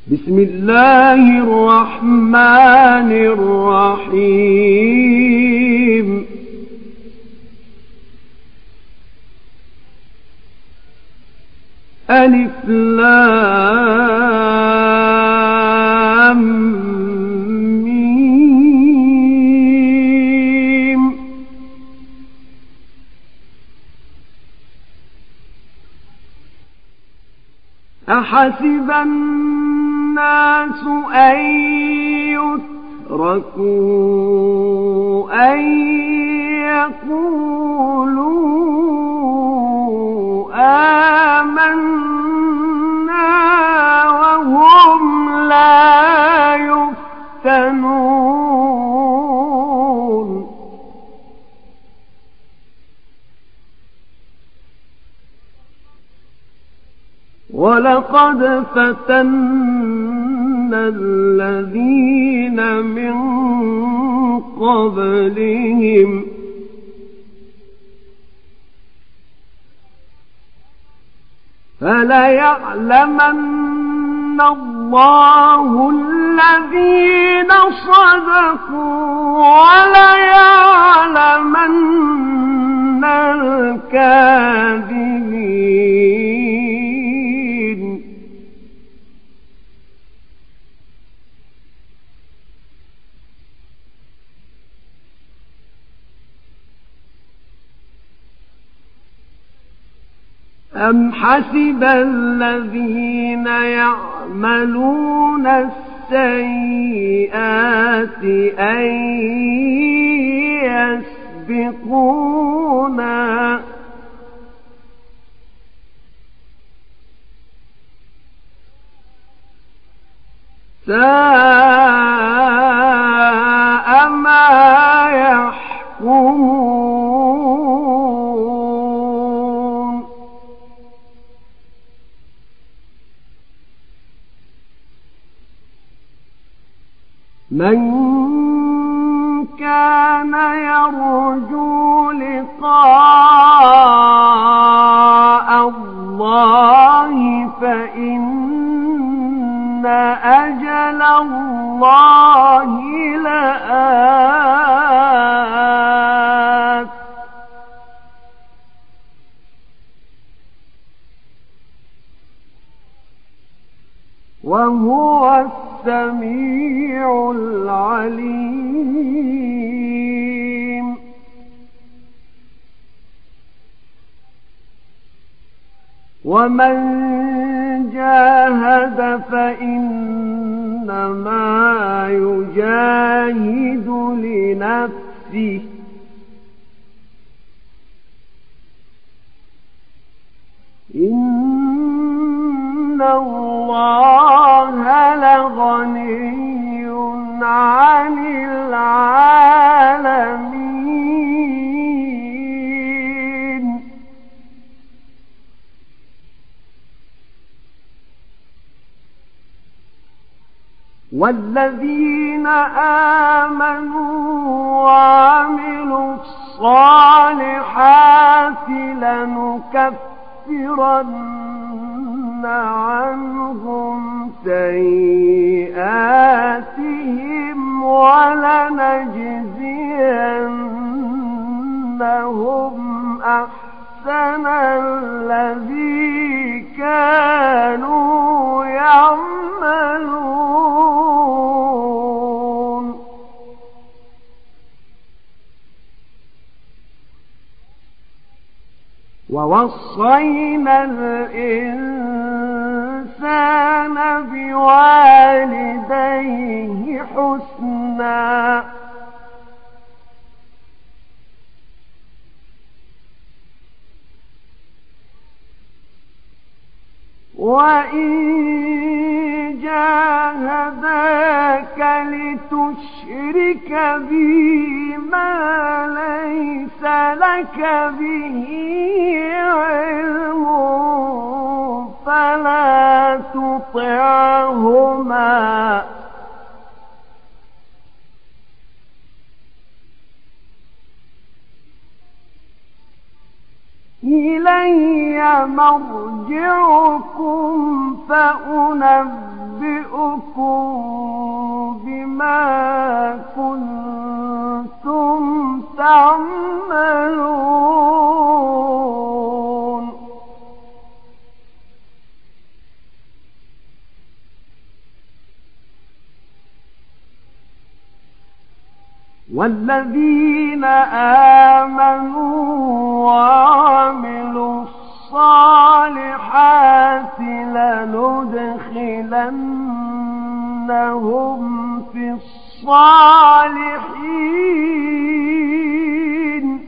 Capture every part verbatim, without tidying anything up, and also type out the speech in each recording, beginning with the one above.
بسم الله الرحمن الرحيم ألف لام ميم أحسب الناس أن يتركوا أن يقولوا آمنا وهم لا يفتنون ولقد فتنا الذين من قبلهم فليعلمن الله الذين صدقوا وليعلمن الكاذبين. أم حسب الذين يعملون السيئات أن يسبقونا ساء ما يحكمون. من كان يرجو لقاء الله فإن أجل الله لآت وهو السميع العليم. ومن جاهد فإنما يجاهد لنفسه إن الله لغني عن العالمين. والذين آمنوا وعملوا الصالحات لنكفرن عنهم سيئاتهم ولنجزينهم أحسن الذي كانوا يعملون. ووصينا الإنسان بوالديه حسنا وإن جاهداك لتشرك بي ما ليس لك به علم فلا تطعهما إلي مرجعكم فأنبئكم والذين آمنوا وعملوا الصالحات لندخلنهم في الصالحين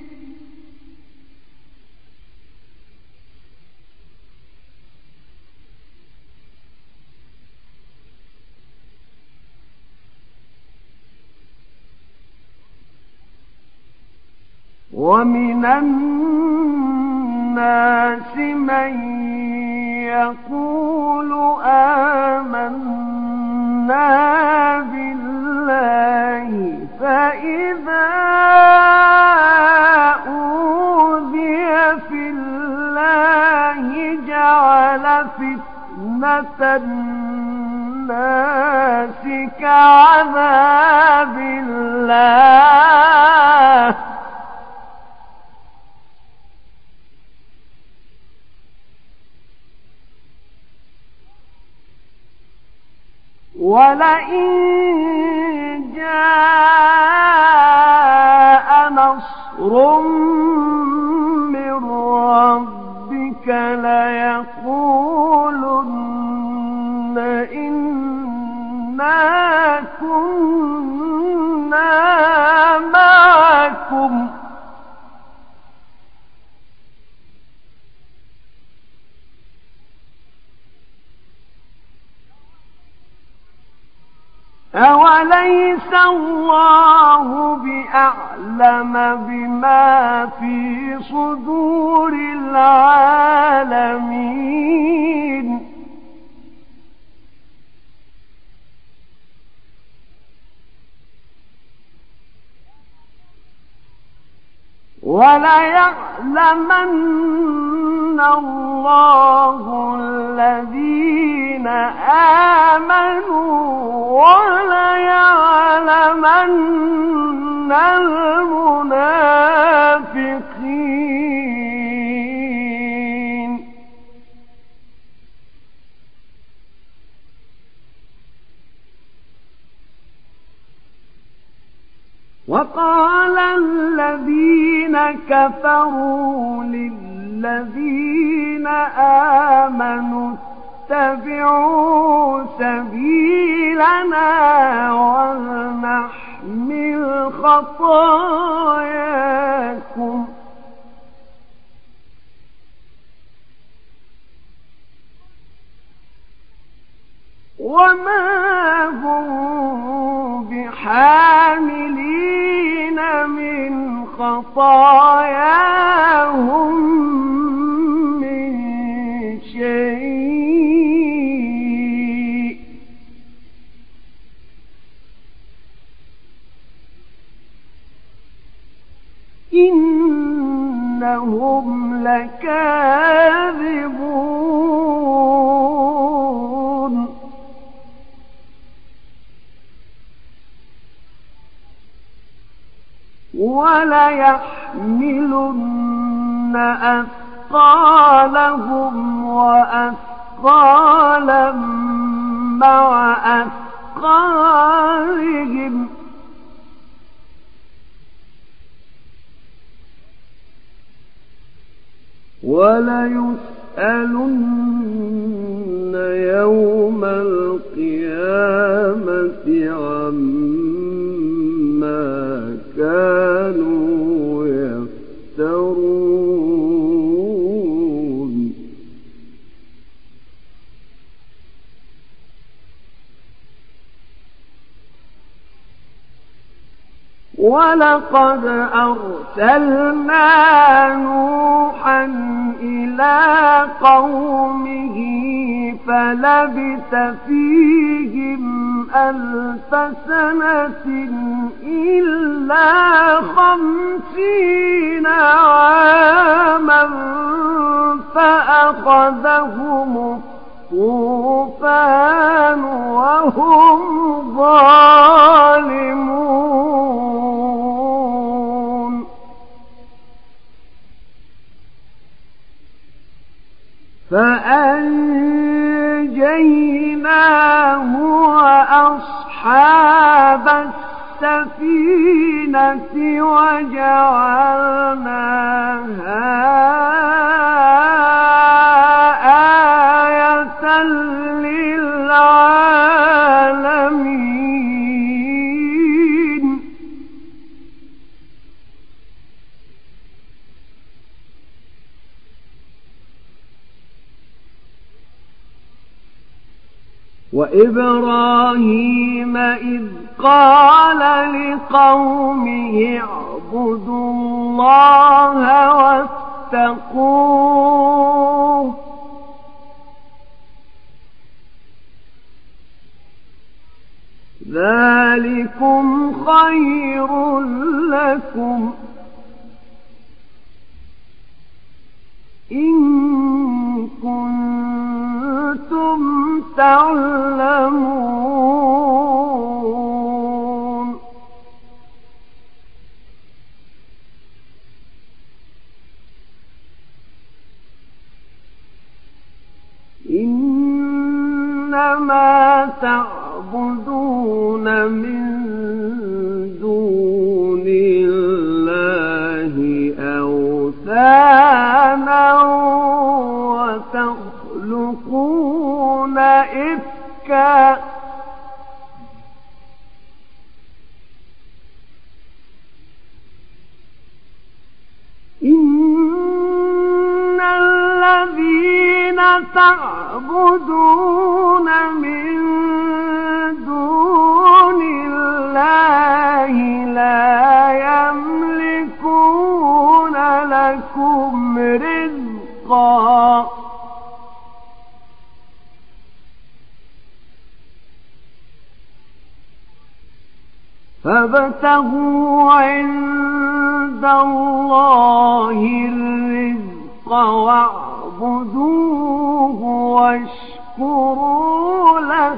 ومن الناس من يقول آمنا بالله فإذا أوذي في الله جعل فتنة الناس كعذاب الله ولئن جاء نصر من ربك ليقولن إنا كنا معكم أوليس الله بأعلم بما في صدور العالمين وليعلمن الله الذين آمنوا وليعلمن المنافقين وقال الذين كفروا للذين آمنوا اتبعوا سبيلنا ولنحمل خطاياكم وما هم بحاملين من خطاياهم من شيء إنهم لكاذبون وليحملن أثقالهم وأثقالا مع أثقالهم وليسألن يوم القيامة عما كانوا يفترون ولقد أرسلنا نوحا إلى قومه فلبث فيهم ألف سنة إلا خمسين عاما فأخذهم الطوفان وهم ظالمون فأنجيناه وأصحاب السفينة وجعلناها آية للعالمين وإبراهيم إذ قال لقومه اعبدوا الله واتقوه ذلكم خير لكم إن كنتم تعلمون إنما تعبدون من دون الله أوثانا وتخلقون إفكا إن الذين تعبدون من دون الله لا يملكون لكم رزقا فابتغوا عند الله الرزق واعبدوه واشكروا له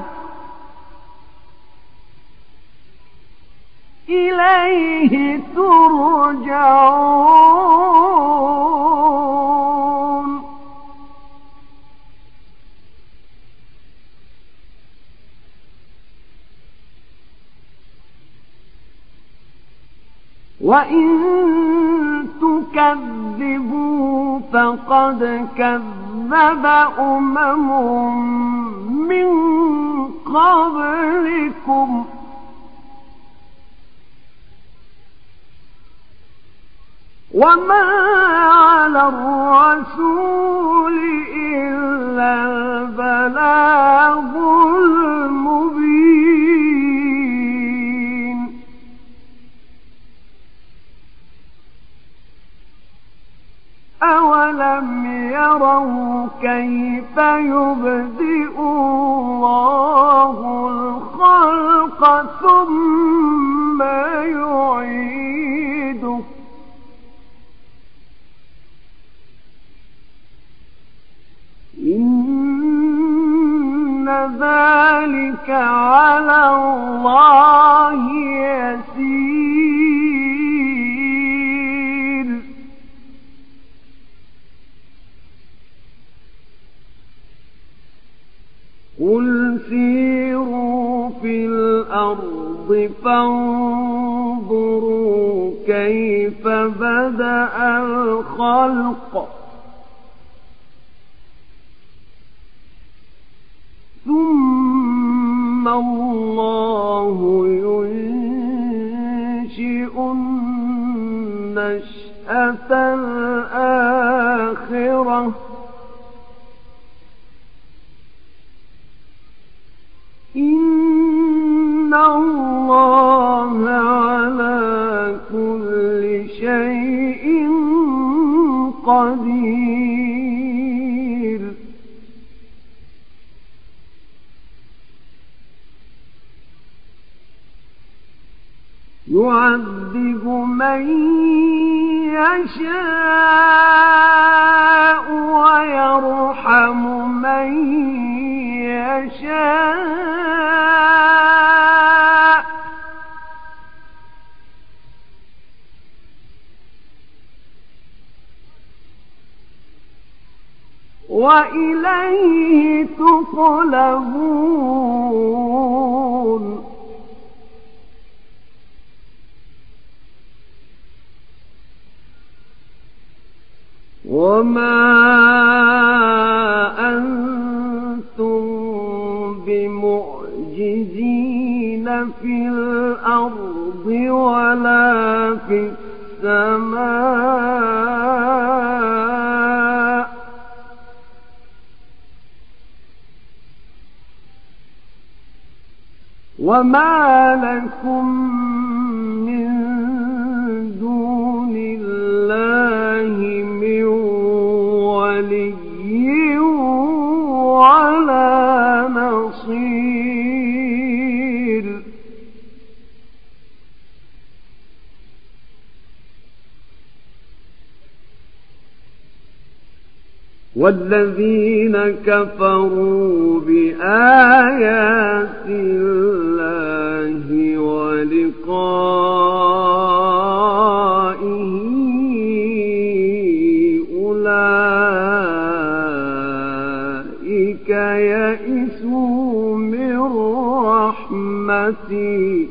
إليه ترجعون وإن تكذبوا فقد كذب أمم من قبلكم وما على الرسول إلا البلاغ المبين أولم يروا كيف يبدئ الله الخلق ثم يعيده إن ذلك على الله يسير قل سيروا في الأرض فانظروا كيف بدأ الخلق ثم الله ينشئ النشأة الآخرة إن الله على كل شيء قدير يعذب من يشاء ويرحم من يشاء وإليه تقلبون وما أنتم بمعجزين في الأرض ولا في السماء وما لكم من دون الله من ولي ولا نصير والذين كفروا بآيات الله ولقائه أولئك يئسوا من رحمتي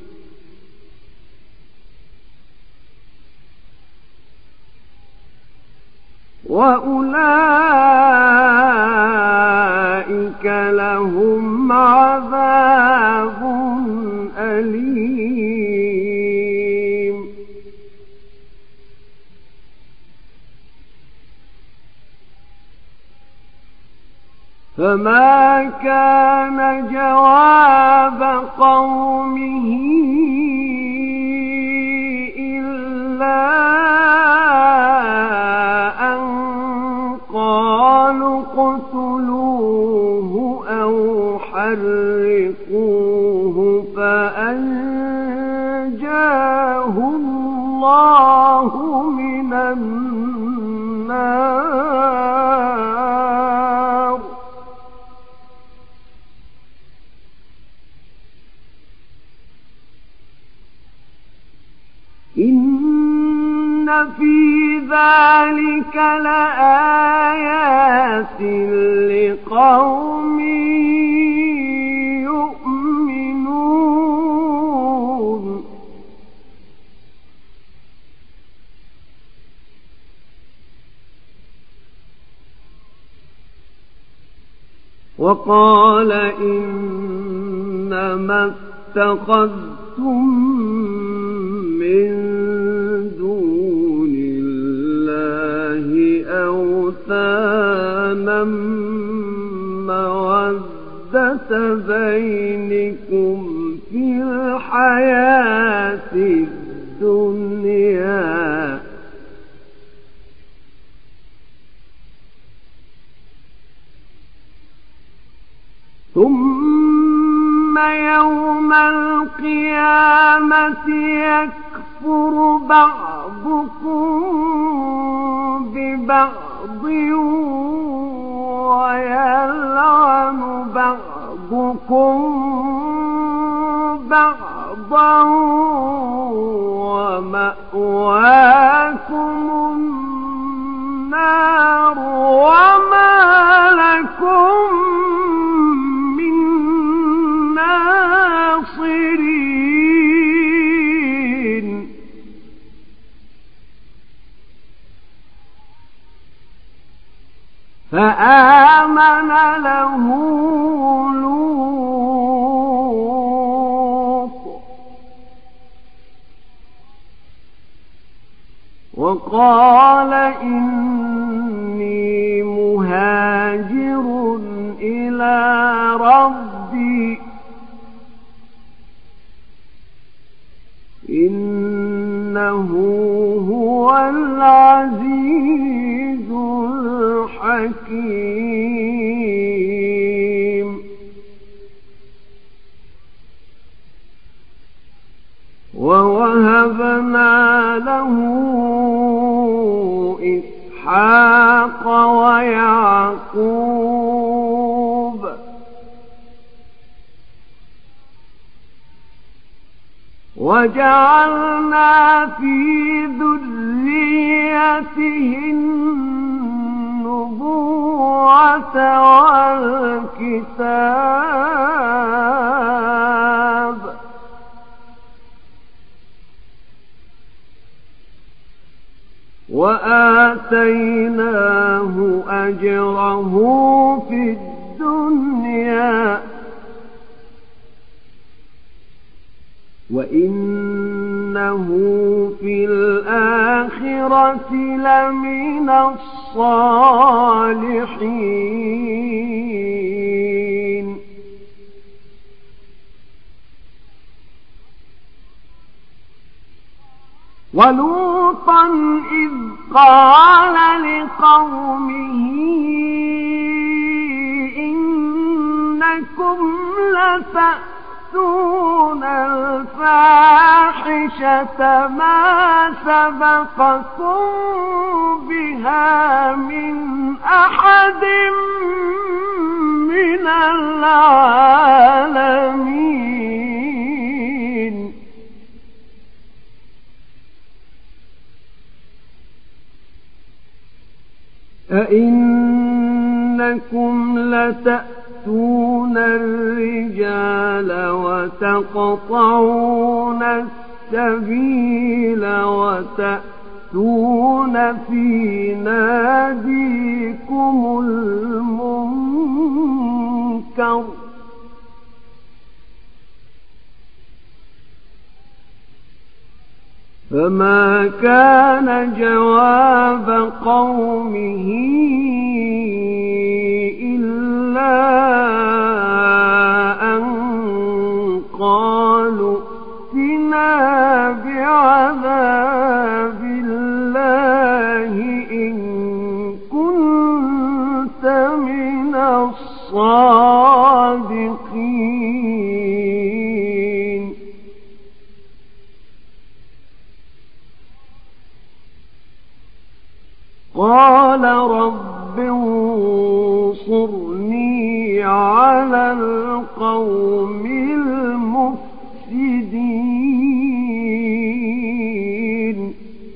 وأولئك لهم عذاب أليم فما كان جواب قومه إلا أن قالوا اقتلوه أو حرقوه فأنجاه الله من النار إن في ذلك لآيات لقوم يؤمنون وقال إنما اتخذتم من دون الله أوثانا مودة بينكم في الحياة الدنيا ثم يوم القيامة يكفر بعضكم ببعض ويلعن بعضكم بعضا ومأواكم النار وما لكم من ناصرين فآمن له لوط وقال إني مهاجر إلى ربي إنه هو العزيز الحكيم ووهبنا له إسحاق ويعقوب وجعلنا في ذريته النبوة والكتاب وآتيناه آتيناه أجره في الدنيا وإنه في الآخرة لمن الصالحين ولوطا إذ قال لقومه إنكم لتأتون الفاحشة ما سبقكم بها من أحد من العالمين أئنكم لتأتون الرجال وتقطعون السبيل وتأتون في ناديكم المنكر فما كان جواب قومه إلا أن قالوا ائتنا بعذاب الله إن كنت من الصادقين قال رب انصرني على القوم المفسدين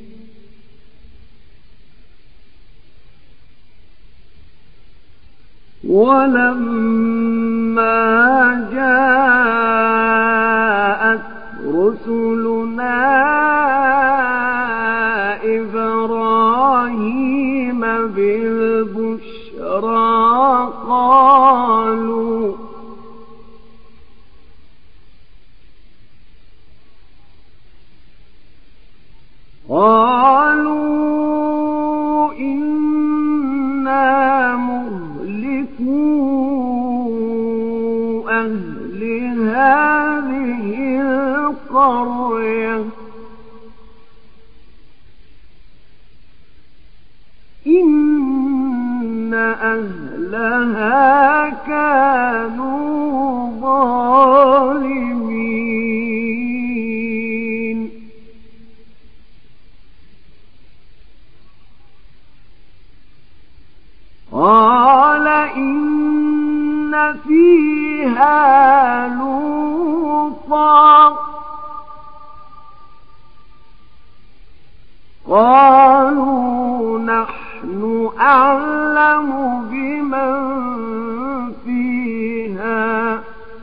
ولما جاءت رسلنا إبراهيم بالبشرى قالوا قالوا إنا مهلكو أهل هذه القرية إن أهلها كانوا ظالمين قال إن فيها لوطا قالوا نحن أعلم بمن فيها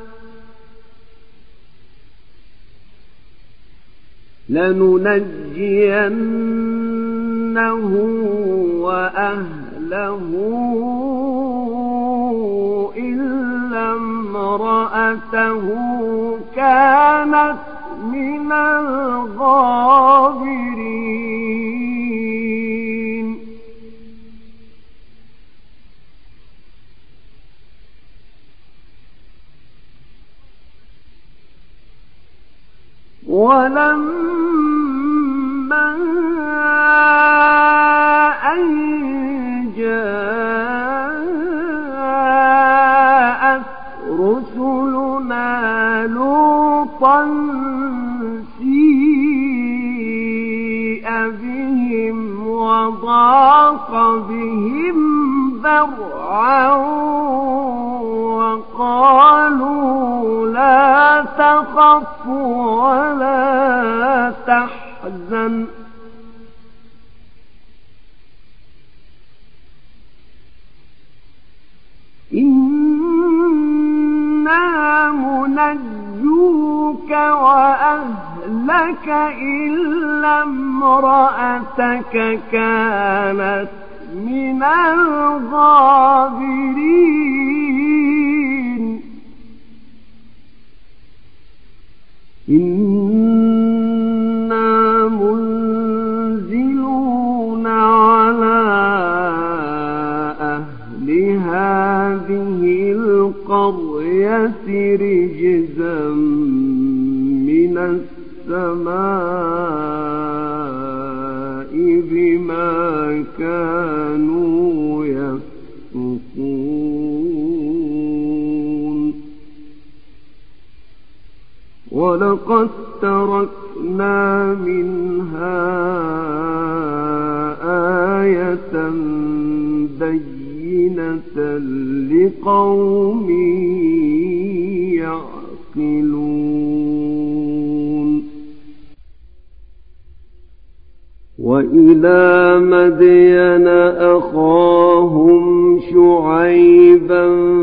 لننجينه وأهله إلا امرأته كانت من الغابرين ولما أن جاءت رسلنا لوطا سيء بهم وضاق بهم ذرعا وقالوا لا تخف ولا تحزن إنا منجوك وأهلك إلا امرأتك كانت من الغابرين إنا منزلون على أهل هذه القرية رجزا من السماء بما كانوا يفسقون ولقد تركنا منها آية بينة لقوم يعقلون وإلى مدين أخاهم شعيبا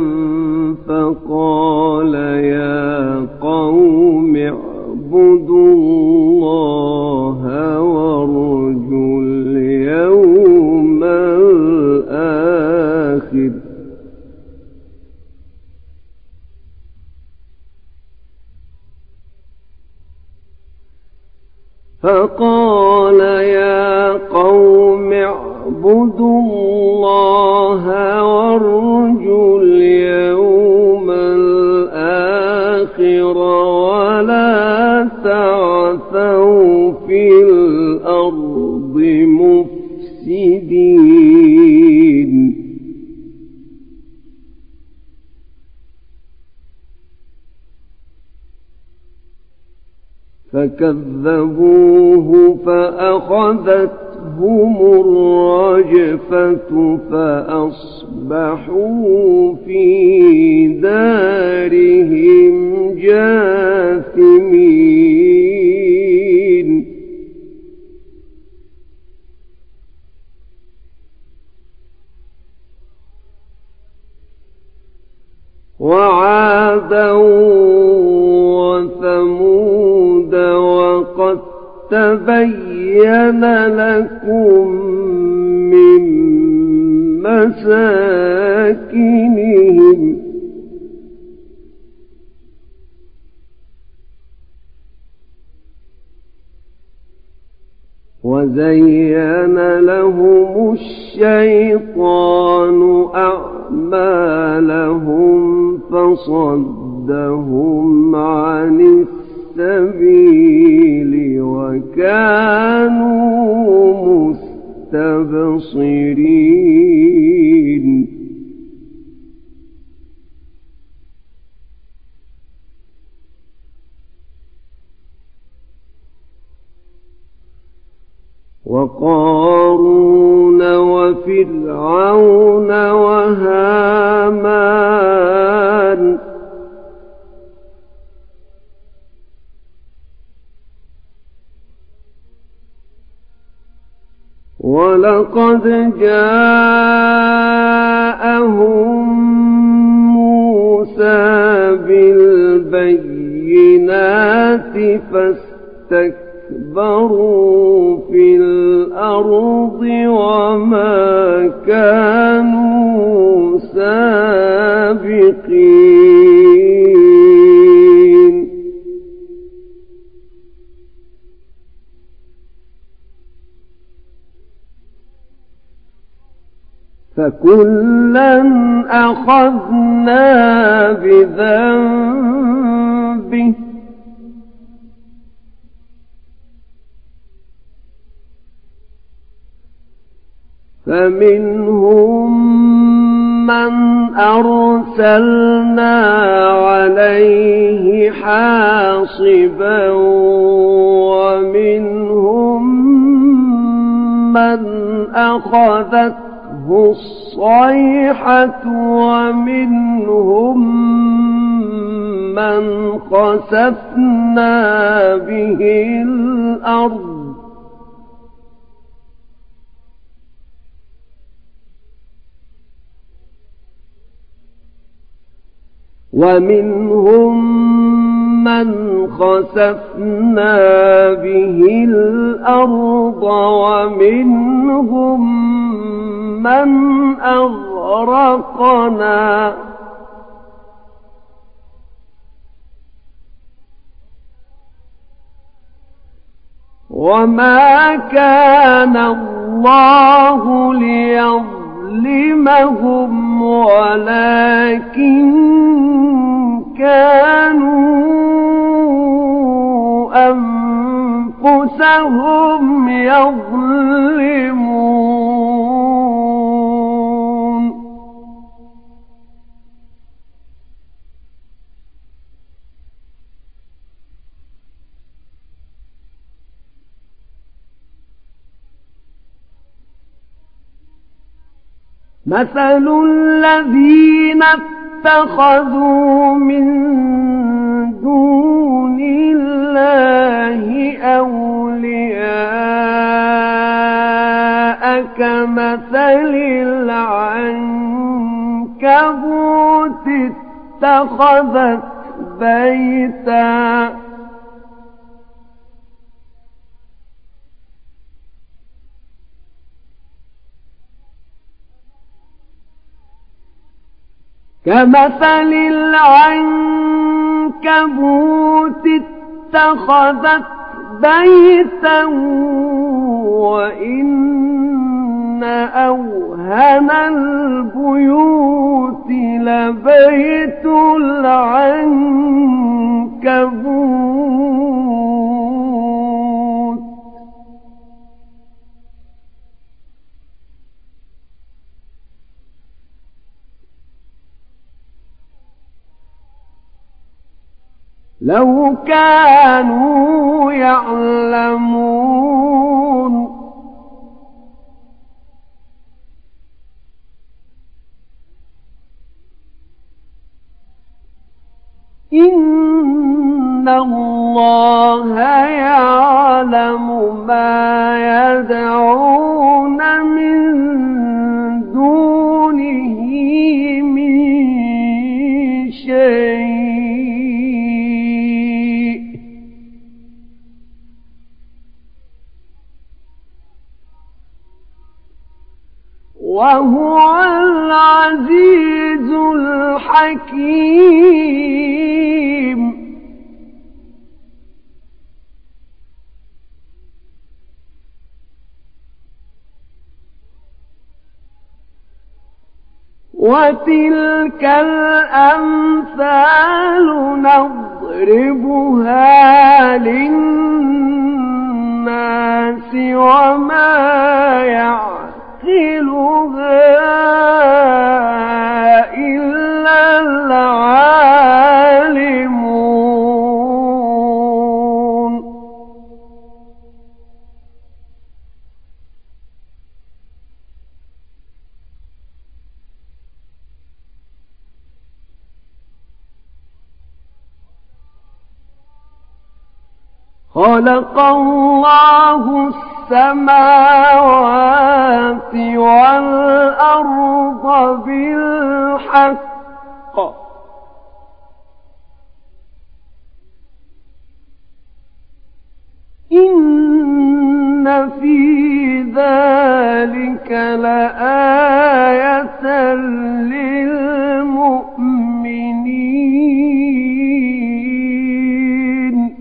فقال يا قوم اعبدوا الله وارجوا اليوم الآخر فقال يا قوم اعبدوا الله وارجوا اليوم الآخر ولا تعثوا في الأرض مفسدين فكذبوه فأخذتهم الرجفة فأصبحوا في دارهم جاثمين وعادا وثمود وقد تبين لكم من مساكنهم وزين لهم الشيطان أعمالهم فصدهم عن السبيل وكانوا مستبصرين وقارون وفرعون وهامان ولقد جاءهم موسى بالبينات فاستكبروا في الأرض وما كانوا سابقين فكلا أخذنا بذنبه فمنهم من أرسلنا عليه حاصبا ومنهم من أخذته الصيحة ومنهم من خسفنا به الأرض ومنهم من خسفنا به الأرض ومنهم من أغرقنا وما كان الله ليظلمهم ولكن كانوا أنفسهم يظلمون مثل الذين اتخذوا من دون الله أولياء كمثل العنكبوت اتخذت بيتا كمثل العنكبوت اتخذت بيتا وإن أوهن البيوت لبيت العنكبوت لو كانوا يعلمون إن الله يعلم ما يدعون من دونه من شيء وهو العزيز الحكيم وتلك الأمثال نضربها للناس وما يعلمون إلا العالمون خلق الله السماوات والأرض بالحق إن في ذلك لآية للمؤمنين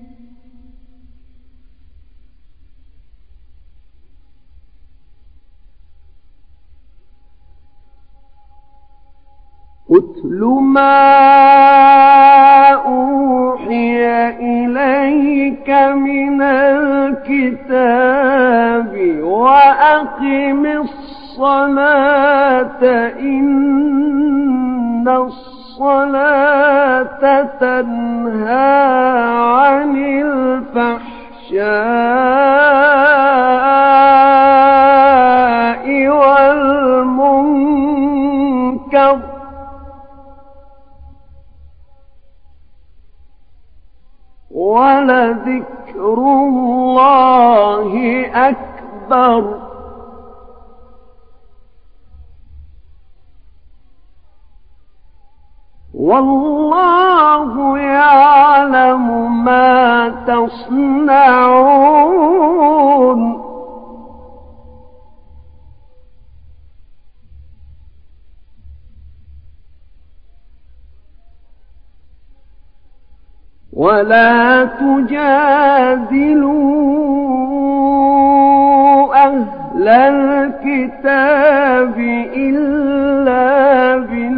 أتل ما أوحي إليك من الكتاب وأقم الصلاة إن الصلاة تنهى عن الفحشاء والمنكر ولذكر الله أكبر والله يعلم يعلم ما تصنعون ولا تجادلوا أهل الكتاب إلا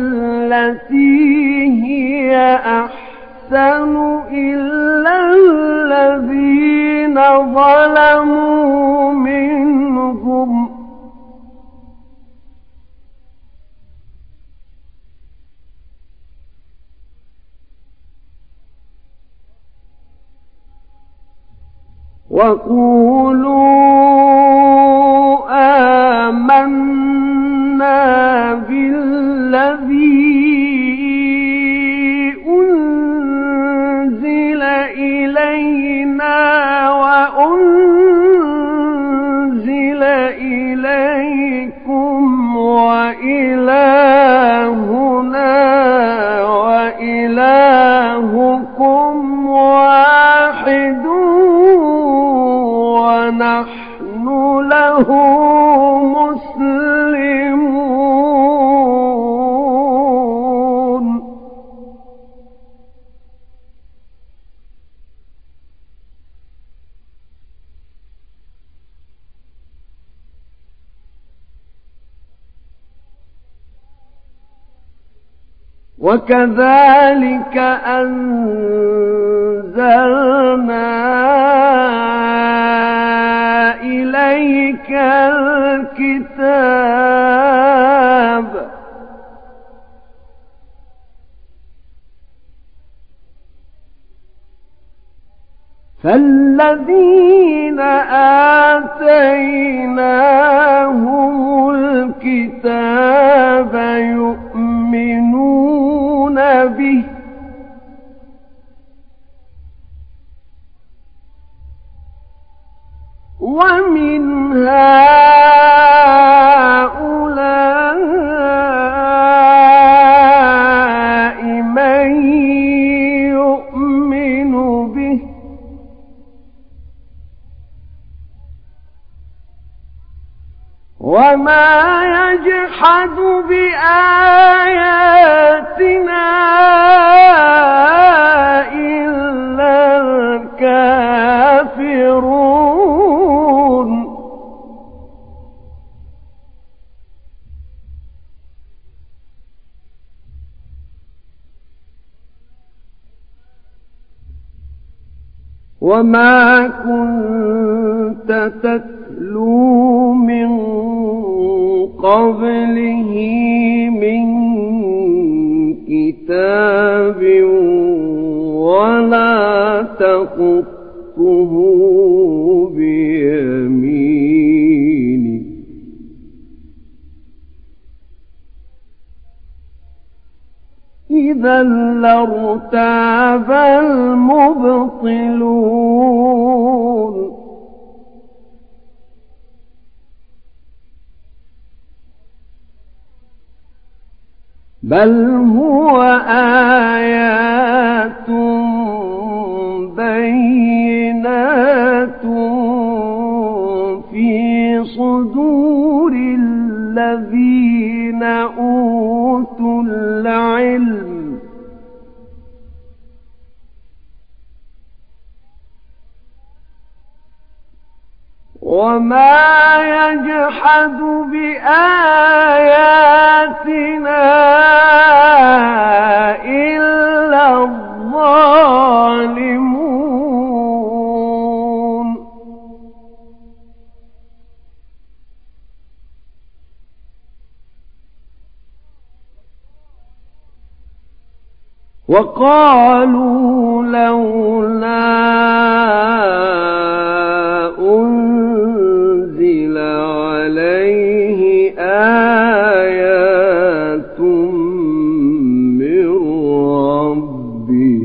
بالتي هي أحسن إلا الذين ظلموا منهم وقولوا آمنا بالذي أنزل إلينا وأنزل إليكم وإلهنا وإلهكم واحد ونحن له مسلمون وكذلك أنزلنا إليك الكتاب فالذين آتيناهم الكتاب يؤمنون به ومن هؤلاء من يؤمن به وما يجحد بآياتنا إلا الكافرون وما كنت تتلو من قبله من كتاب ولا تخطه بيمينك إذا لارتاب المبطلون بل هو آيات بينات في صدور الذين أوتوا العلم وما يجحد بآياتنا إلا الظالمون وقالوا لولا أنزل عليه آيات من ربه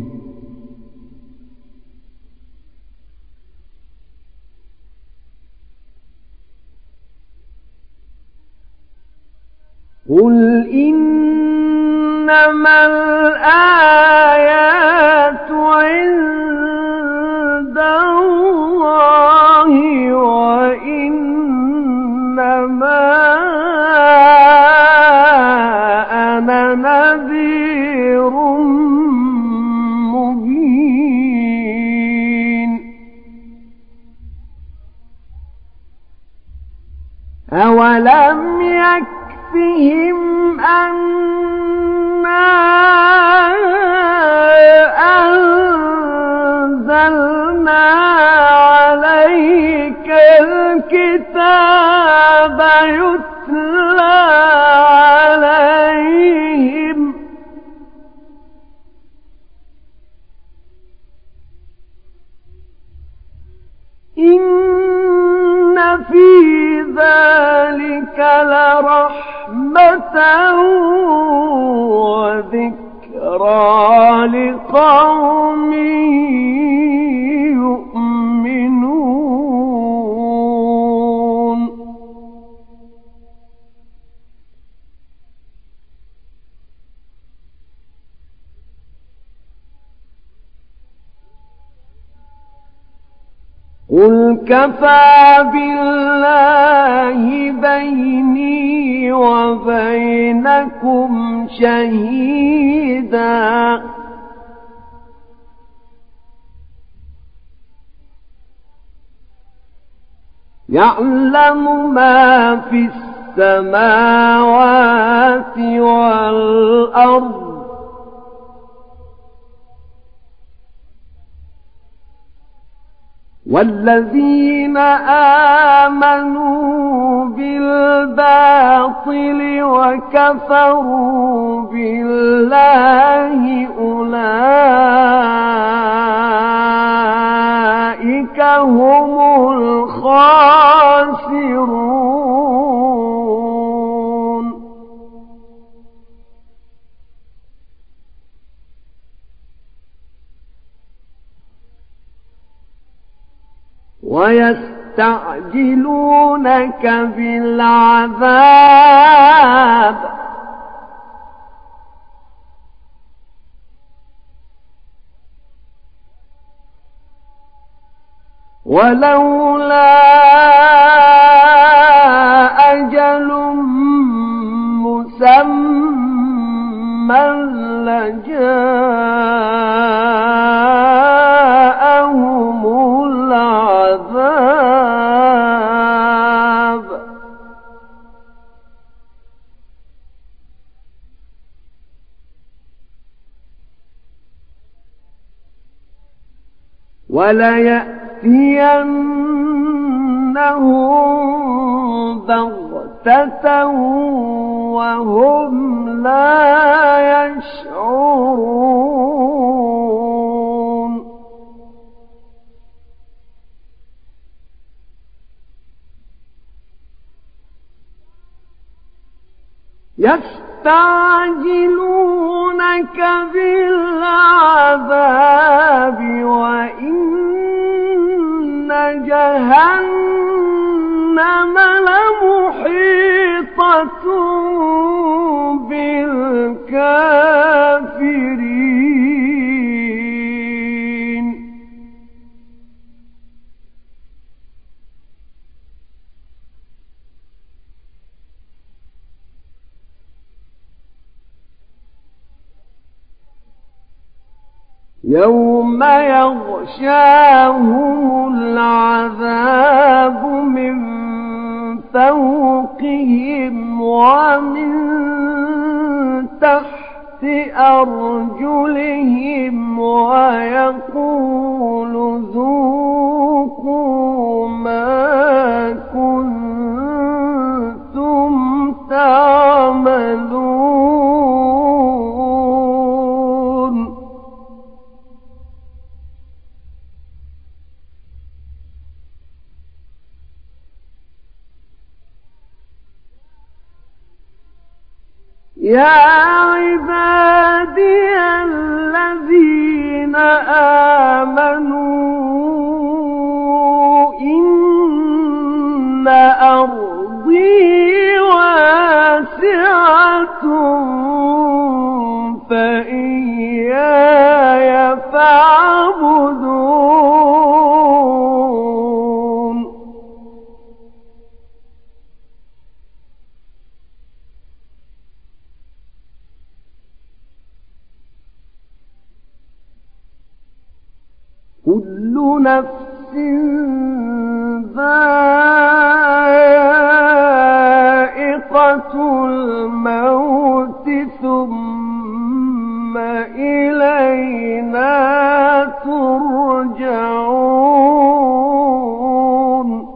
قل إنما الآيات عند وذكرى لقوم يؤمنون. قل كفى بالله بيني وبينكم شهيدا يعلم ما في السماوات والأرض والذين آمنوا بالباطل وكفروا بالله أولئك هم الخاسرون. ويستعجلونك بالعذاب ولولا أجل مسمى لجاءهم العذاب وليأتينهم بغتة وهم لا يشعرون. يستعجلونك بالعذاب وإن جهنم لمحيطة بالكافرين. يوم يغشاهم العذاب من فوقهم ومن تحت أرجلهم ويقول ذوقوا ما كنتم تعملون. يا عبادي الذين آمنوا إن أرضي واسعة فإياي فاعبدون. كل نفس ذائقة الموت ثم إلينا ترجعون.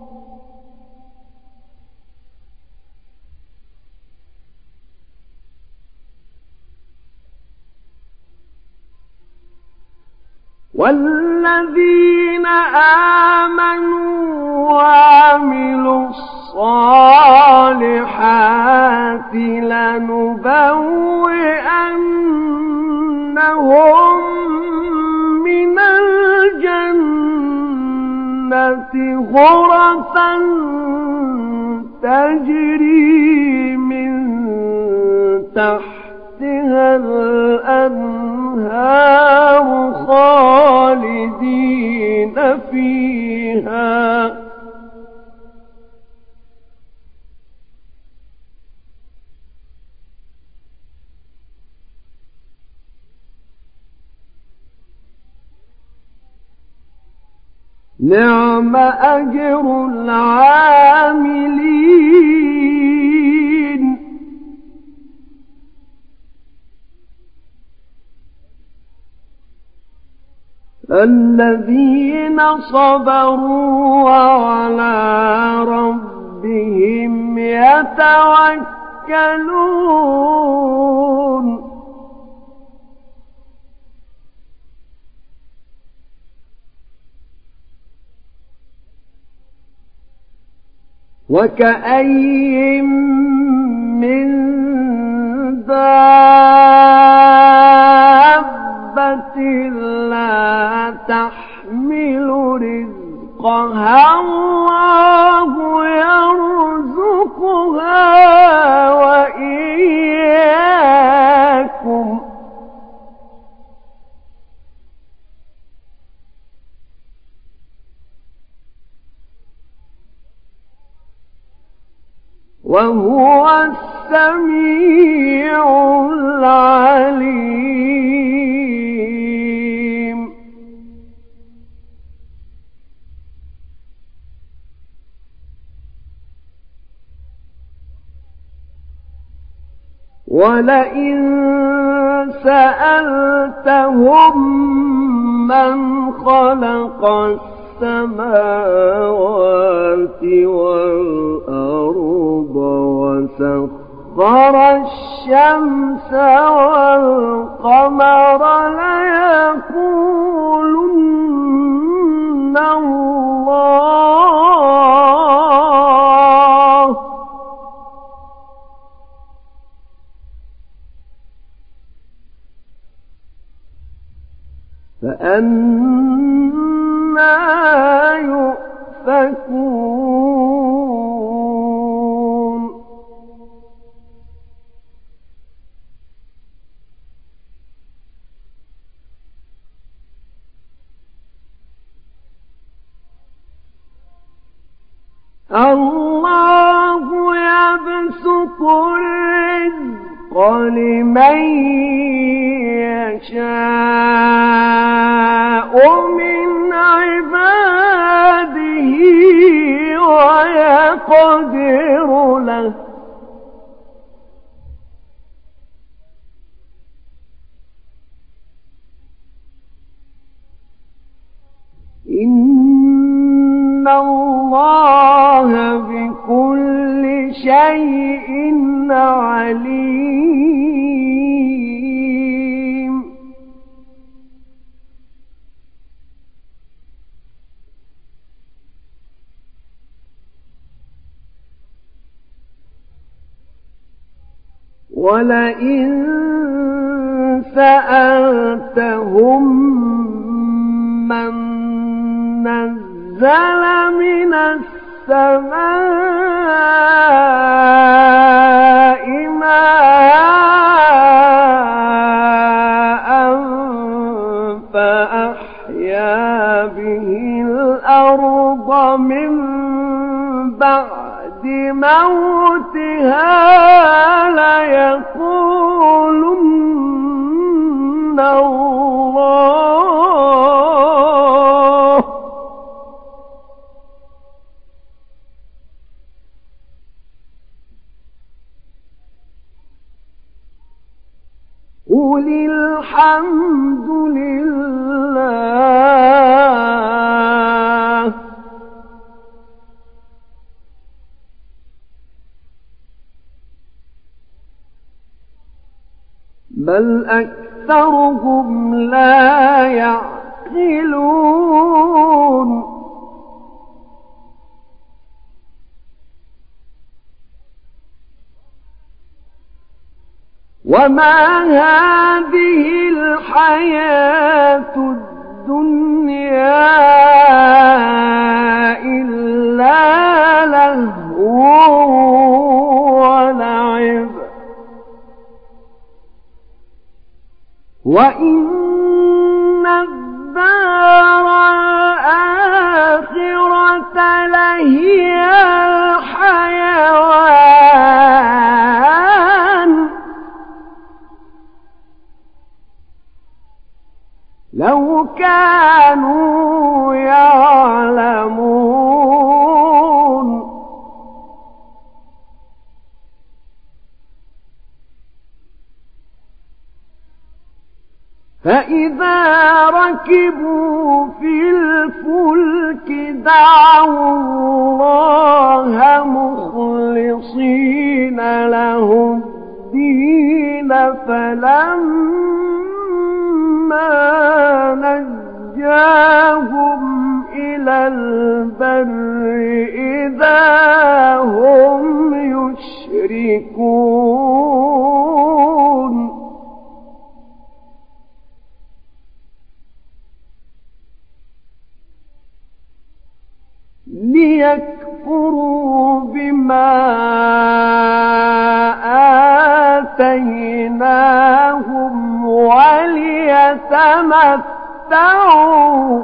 والذين آمنوا وعملوا الصالحات لنبوئنهم لهم من الجنة غرفا تجري من تحتها الأنهار خالدين فيها نعم أجر العاملين الذين صبروا وعلى ربهم يتوكلون وكأي من دابة لا تحمل رزقها الله يرزقها وإياكم وهو السميع العليم ولئن سألتهم من خلق السماوات والأرض وسخر الشمس والقمر ليقولن الله فأنى يؤفكون الله يبسط الرزق لمن يشاء من عباده ويقدر له إن الله بكل شيء عليم ولئن سألتهم من نزل من السماء ماء فأحيا به الأرض من بعد موتها ليقولن الله قل الحمد لله بل أكثرهم لا يعقلون وما هذه الحياة الحياة الدنيا إلا لهو ولعب وإن الدار الآخرة لهي الحيوان لو كانوا يعلمون فإذا ركبوا في الفلك دعوا الله مخلصين له الدين فلما نجاهم إلى البر إذا هم يشركون ليكفروا بما آتيناهم وليتمتعوا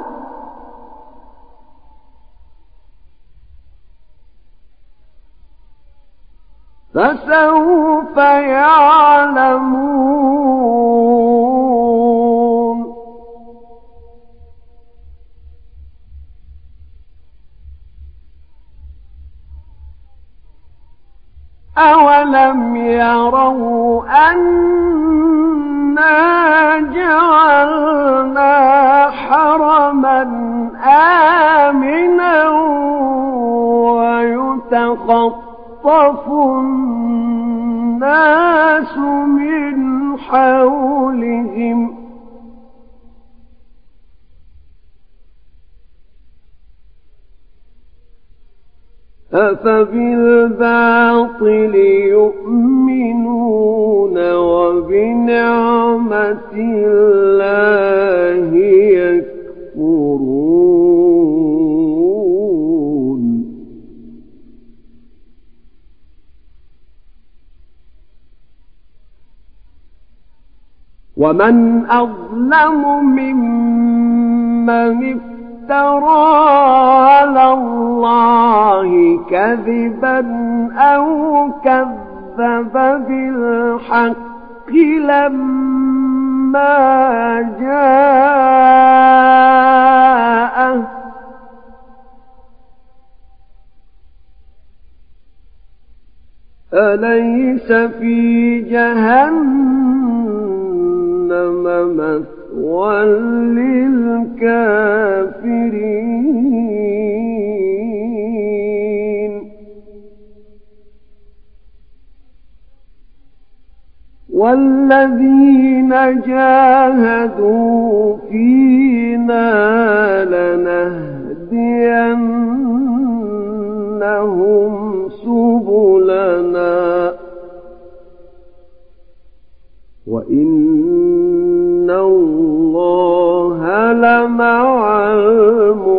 فسوف يعلمون أولم يروا أنا جعلنا حرما آمنا ويتخطف الناس من حولهم أفبالباطل يؤمنون وبنعمة الله يكفرون ومن أظلم ممن افترى على الله كذبا أو كذب بالحق لما جاءه أليس في جهنم مثوى للكافرين والذين جاهدوا فينا لنهدينهم سبلنا وإن الله لمع المحسنين